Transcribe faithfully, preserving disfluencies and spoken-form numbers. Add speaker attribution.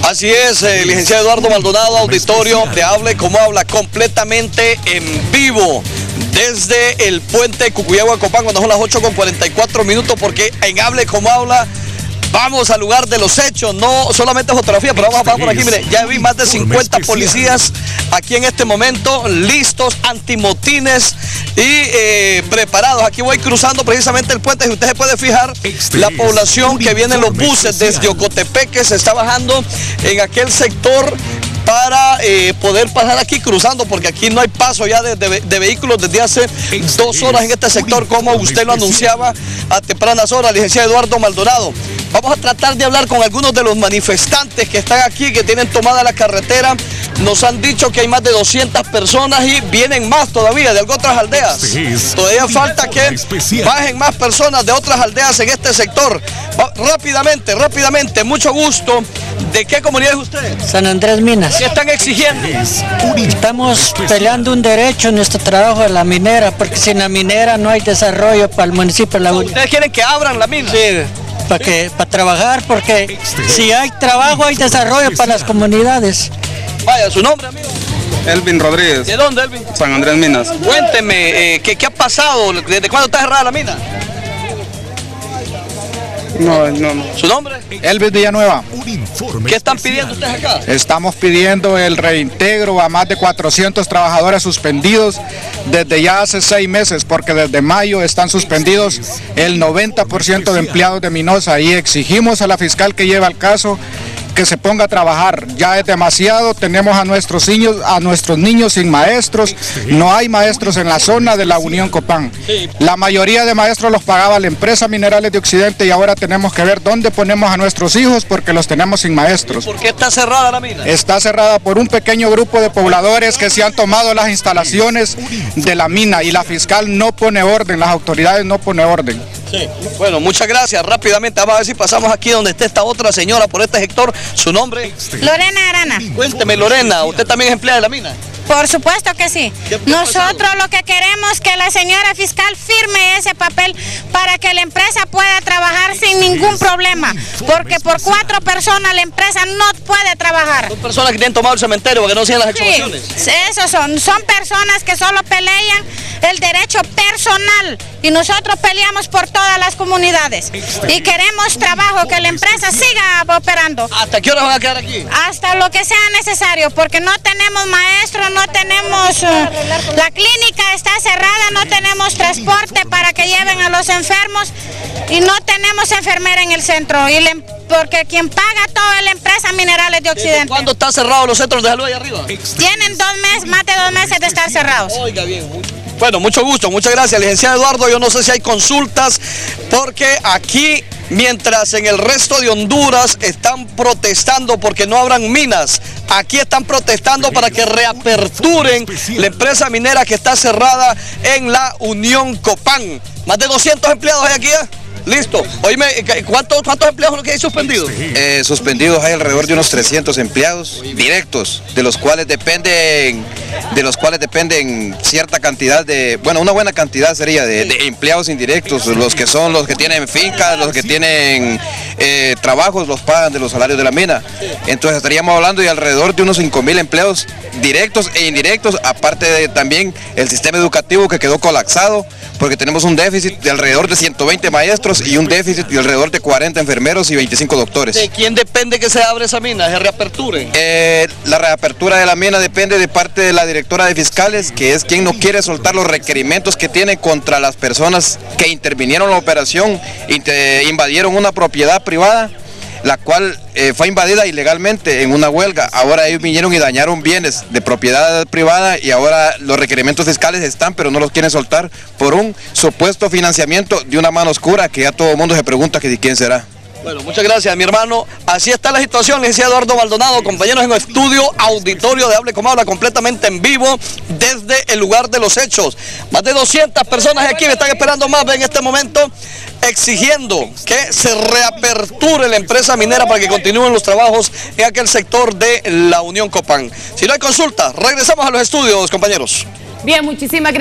Speaker 1: Así es, el licenciado Eduardo Maldonado, auditorio de Hable Como Habla, completamente en vivo desde el puente Cucuyagua Copán, cuando son las ocho con cuarenta y cuatro minutos, porque en Hable Como Habla vamos al lugar de los hechos, no solamente fotografía, pero vamos a pasar por aquí. Mire, ya vi más de cincuenta policías aquí en este momento, listos, antimotines y eh, preparados. Aquí voy cruzando precisamente el puente. Si usted se puede fijar, la población que viene en los buses desde Ocotepeque se está bajando en aquel sector para eh, poder pasar aquí cruzando, porque aquí no hay paso ya de, de, de vehículos desde hace dos horas en este sector, como usted lo anunciaba a tempranas horas, licenciado Eduardo Maldonado. Vamos a tratar de hablar con algunos de los manifestantes que están aquí, que tienen tomada la carretera. Nos han dicho que hay más de doscientas personas y vienen más todavía de otras aldeas. Todavía falta que bajen más personas de otras aldeas en este sector. Rápidamente, rápidamente, mucho gusto. ¿De qué comunidad es usted?
Speaker 2: San Andrés Minas.
Speaker 1: ¿Qué están exigiendo?
Speaker 2: Estamos peleando un derecho en nuestro trabajo de la minera, porque sin la minera no hay desarrollo para el municipio de La Unión.
Speaker 1: ¿Ustedes quieren que abran la mina?
Speaker 2: Sí, para que para trabajar, porque si hay trabajo hay desarrollo para las comunidades.
Speaker 1: Vaya, ¿su nombre, amigo?
Speaker 3: Elvin Rodríguez.
Speaker 1: ¿De dónde, Elvin?
Speaker 3: San Andrés Minas.
Speaker 1: Cuénteme, eh, ¿qué, ¿qué ha pasado? ¿Desde cuándo está cerrada la mina?
Speaker 3: No, no, no.
Speaker 1: ¿Su nombre?
Speaker 4: Elvis Villanueva.
Speaker 1: ¿Qué están pidiendo ustedes acá?
Speaker 4: Estamos pidiendo el reintegro a más de cuatrocientos trabajadores suspendidos desde ya hace seis meses, porque desde mayo están suspendidos el noventa por ciento de empleados de Minosa, y exigimos a la fiscal que lleva el caso que se ponga a trabajar. Ya es demasiado, tenemos a nuestros niños, a nuestros niños sin maestros, no hay maestros en la zona de la Unión Copán. La mayoría de maestros los pagaba la empresa Minerales de Occidente, y ahora tenemos que ver dónde ponemos a nuestros hijos porque los tenemos sin maestros.
Speaker 1: ¿Por qué está cerrada la mina?
Speaker 4: Está cerrada por un pequeño grupo de pobladores que se han tomado las instalaciones de la mina, y la fiscal no pone orden, las autoridades no ponen orden.
Speaker 1: Sí. Bueno, muchas gracias. Rápidamente vamos a ver si pasamos aquí donde está esta otra señora por este sector. ¿Su nombre?
Speaker 5: Lorena Arana.
Speaker 1: Cuénteme, Lorena, ¿usted también es empleada de la mina?
Speaker 5: Por supuesto que sí.
Speaker 1: ¿Qué, qué
Speaker 5: Nosotros lo que queremos es que la señora fiscal firme ese papel para que la empresa pueda trabajar sin ningún problema, porque por cuatro personas la empresa no puede trabajar.
Speaker 1: Son personas que tienen tomado el cementerio para que no sigan las excavaciones.
Speaker 5: Sí, esos son, son personas que solo pelean el derecho personal, y nosotros peleamos por todas las comunidades y queremos trabajo, que la empresa siga operando.
Speaker 1: ¿Hasta qué hora van a quedar aquí?
Speaker 5: Hasta lo que sea necesario, porque no tenemos maestros, no tenemos, uh, la clínica está cerrada, no tenemos transporte para que lleven a los enfermos, y no tenemos enfermera en el centro, y le, porque quien paga todo es la empresa Minerales de Occidente.
Speaker 1: ¿Cuándo están cerrados los centros de salud allá arriba?
Speaker 5: Tienen dos meses, más de dos meses de estar cerrados.
Speaker 1: Oiga bien. Bueno, mucho gusto, muchas gracias, licenciado Eduardo. Yo no sé si hay consultas, porque aquí, mientras en el resto de Honduras están protestando porque no abran minas, aquí están protestando para que reaperturen la empresa minera que está cerrada en la Unión Copán. Más de doscientos empleados hay aquí ya. Listo. Oíme, ¿cuántos, cuántos empleados son los que hay suspendidos?
Speaker 6: Eh, suspendidos hay alrededor de unos trescientos empleados directos, de los cuales dependen, de los cuales dependen cierta cantidad de, bueno, una buena cantidad sería de, de empleados indirectos, los que son los que tienen fincas, los que tienen eh, trabajos, los pagan de los salarios de la mina. Entonces estaríamos hablando de alrededor de unos cinco mil empleos directos e indirectos, aparte de también el sistema educativo que quedó colapsado, porque tenemos un déficit de alrededor de ciento veinte maestros y un déficit de alrededor de cuarenta enfermeros y veinticinco doctores.
Speaker 1: ¿De quién depende que se abra esa mina, se reaperture?
Speaker 6: Eh, la reapertura de la mina depende de parte de la directora de fiscales, que es quien no quiere soltar los requerimientos que tiene contra las personas que intervinieron en la operación, invadieron una propiedad privada, la cual eh, fue invadida ilegalmente en una huelga. Ahora ellos vinieron y dañaron bienes de propiedad privada, y ahora los requerimientos fiscales están, pero no los quieren soltar por un supuesto financiamiento de una mano oscura que ya todo el mundo se pregunta que de quién será.
Speaker 1: Bueno, muchas gracias, mi hermano. Así está la situación, licenciado Eduardo Maldonado, compañeros en el estudio auditorio de Hable Como Habla, completamente en vivo desde el lugar de los hechos. Más de doscientas personas aquí me están esperando más en este momento, exigiendo que se reaperture la empresa minera para que continúen los trabajos en aquel sector de la Unión Copán. Si no hay consulta, regresamos a los estudios, compañeros.
Speaker 7: Bien, muchísimas gracias.